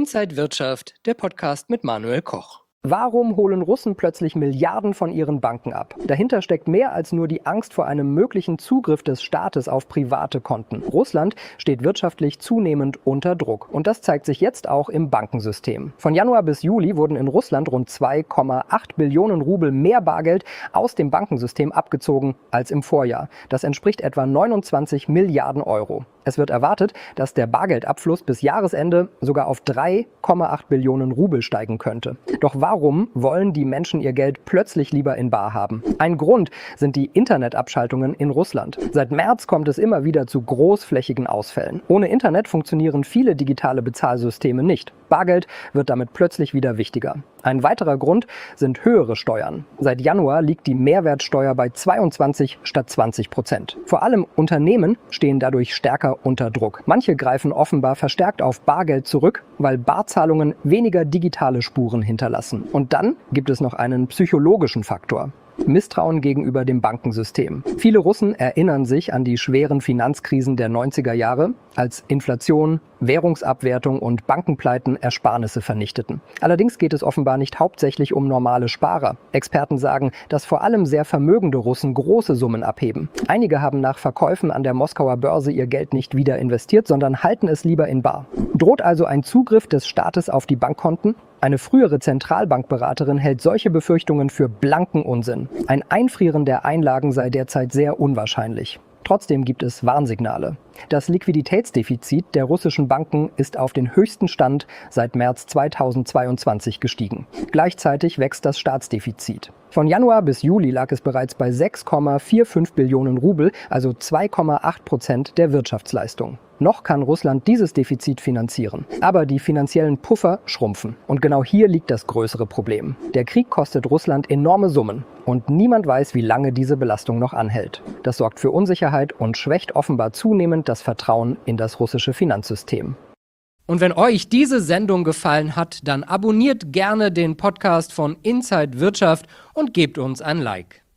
Inside Wirtschaft, der Podcast mit Manuel Koch. Warum holen Russen plötzlich Milliarden von ihren Banken ab? Dahinter steckt mehr als nur die Angst vor einem möglichen Zugriff des Staates auf private Konten. Russland steht wirtschaftlich zunehmend unter Druck. Und das zeigt sich jetzt auch im Bankensystem. Von Januar bis Juli wurden in Russland rund 2,8 Billionen Rubel mehr Bargeld aus dem Bankensystem abgezogen als im Vorjahr. Das entspricht etwa 29 Milliarden Euro. Es wird erwartet, dass der Bargeldabfluss bis Jahresende sogar auf 3,8 Billionen Rubel steigen könnte. Doch warum wollen die Menschen ihr Geld plötzlich lieber in bar haben? Ein Grund sind die Internetabschaltungen in Russland. Seit März kommt es immer wieder zu großflächigen Ausfällen. Ohne Internet funktionieren viele digitale Bezahlsysteme nicht. Bargeld wird damit plötzlich wieder wichtiger. Ein weiterer Grund sind höhere Steuern. Seit Januar liegt die Mehrwertsteuer bei 22 statt 20%. Vor allem Unternehmen stehen dadurch stärker unter Druck. Manche greifen offenbar verstärkt auf Bargeld zurück, weil Barzahlungen weniger digitale Spuren hinterlassen. Und dann gibt es noch einen psychologischen Faktor. Misstrauen gegenüber dem Bankensystem. Viele Russen erinnern sich an die schweren Finanzkrisen der 90er Jahre, als Inflation, Währungsabwertung und Bankenpleiten Ersparnisse vernichteten. Allerdings geht es offenbar nicht hauptsächlich um normale Sparer. Experten sagen, dass vor allem sehr vermögende Russen große Summen abheben. Einige haben nach Verkäufen an der Moskauer Börse ihr Geld nicht wieder investiert, sondern halten es lieber in bar. Droht also ein Zugriff des Staates auf die Bankkonten? Eine frühere Zentralbankberaterin hält solche Befürchtungen für blanken Unsinn. Ein Einfrieren der Einlagen sei derzeit sehr unwahrscheinlich. Trotzdem gibt es Warnsignale. Das Liquiditätsdefizit der russischen Banken ist auf den höchsten Stand seit März 2022 gestiegen. Gleichzeitig wächst das Staatsdefizit. Von Januar bis Juli lag es bereits bei 6,45 Billionen Rubel, also 2,8% der Wirtschaftsleistung. Noch kann Russland dieses Defizit finanzieren. Aber die finanziellen Puffer schrumpfen. Und genau hier liegt das größere Problem. Der Krieg kostet Russland enorme Summen. Und niemand weiß, wie lange diese Belastung noch anhält. Das sorgt für Unsicherheit und schwächt offenbar zunehmend das Vertrauen in das russische Finanzsystem. Und wenn euch diese Sendung gefallen hat, dann abonniert gerne den Podcast von Inside Wirtschaft und gebt uns ein Like.